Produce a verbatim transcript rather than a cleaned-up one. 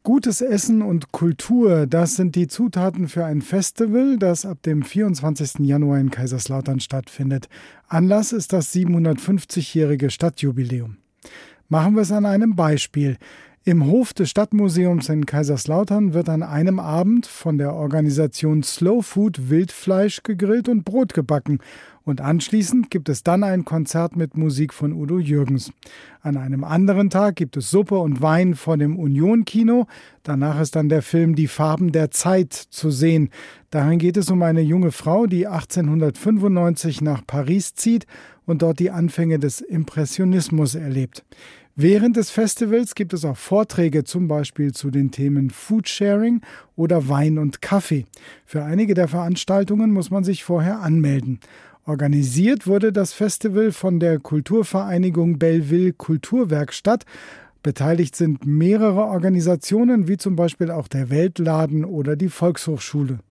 Gutes Essen und Kultur, das sind die Zutaten für ein Festival, das ab dem vierundzwanzigsten Januar in Kaiserslautern stattfindet. Anlass ist das siebenhundertfünfzigjährige Stadtjubiläum. Machen wir es an einem Beispiel. Im Hof des Stadtmuseums in Kaiserslautern wird an einem Abend von der Organisation Slow Food Wildfleisch gegrillt und Brot gebacken. Und anschließend gibt es dann ein Konzert mit Musik von Udo Jürgens. An einem anderen Tag gibt es Suppe und Wein vor dem Union-Kino. Danach ist dann der Film Die Farben der Zeit zu sehen. Darin geht es um eine junge Frau, die achtzehnhundertfünfundneunzig nach Paris zieht und dort die Anfänge des Impressionismus erlebt. Während des Festivals gibt es auch Vorträge, zum Beispiel zu den Themen Foodsharing oder Wein und Kaffee. Für einige der Veranstaltungen muss man sich vorher anmelden. Organisiert wurde das Festival von der Kulturvereinigung Belleville Kulturwerkstatt. Beteiligt sind mehrere Organisationen, wie zum Beispiel auch der Weltladen oder die Volkshochschule.